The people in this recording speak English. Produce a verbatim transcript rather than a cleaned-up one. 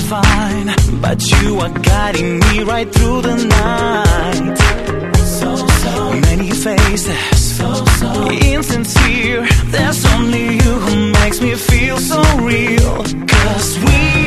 fine, but you are guiding me right through the night. So, so many faces, so, so insincere. There's only you who makes me feel so real. 'Cause we